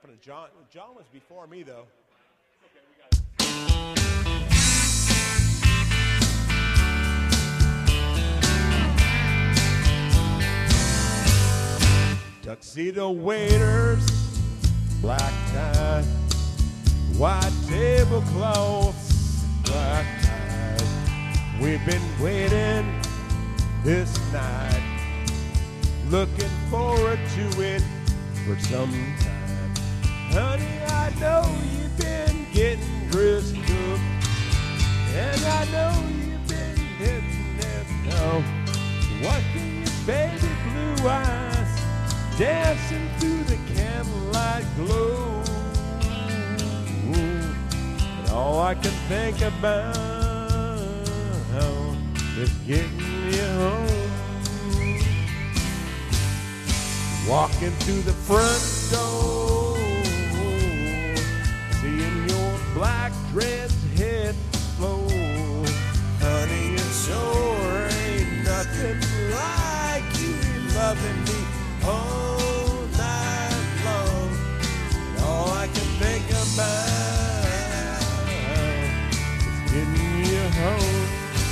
coming to John. John was before me, though. Tuxedo waiters, black tie, white tablecloths, black ties. We've been waiting this night, looking forward to it for some time. Honey, I know you've been getting dressed up, and I know you've been hitting it now. Watching your baby blue eyes dancing through the candlelight glow, and all I can think about is getting you home. Walking through the front door, seeing your black dress hit the floor. Honey, it sure ain't nothing like you loving me all night long. And all I can think about is getting you home.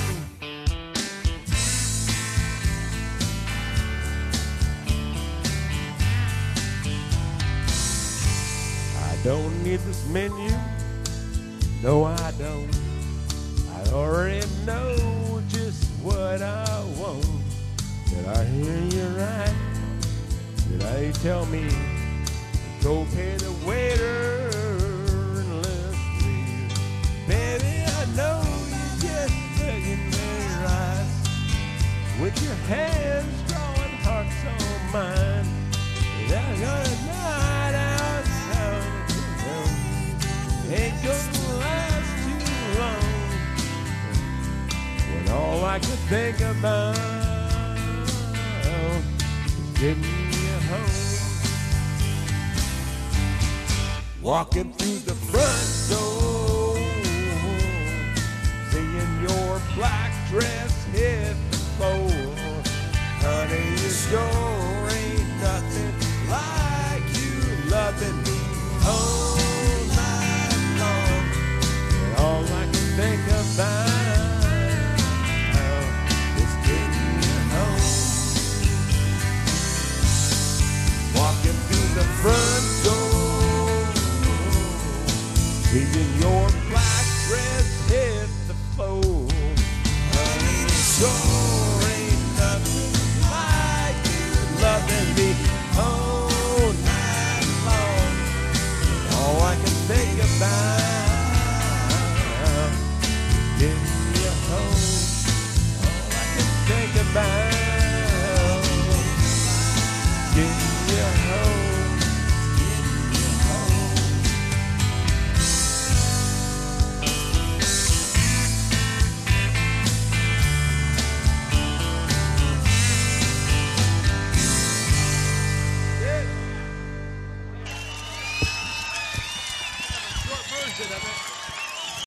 I don't need this menu, no I don't. I already know just what I want. Did I hear you right? Did I tell me to go pay the waiter and let's leave? Baby, I know you're just looking very right, with your hands drawing hearts on mine. There's a night outside ain't gonna last too long, when all I can think about is getting you home. Walking through the front door, seeing your black dress hit the floor. Honey, you sure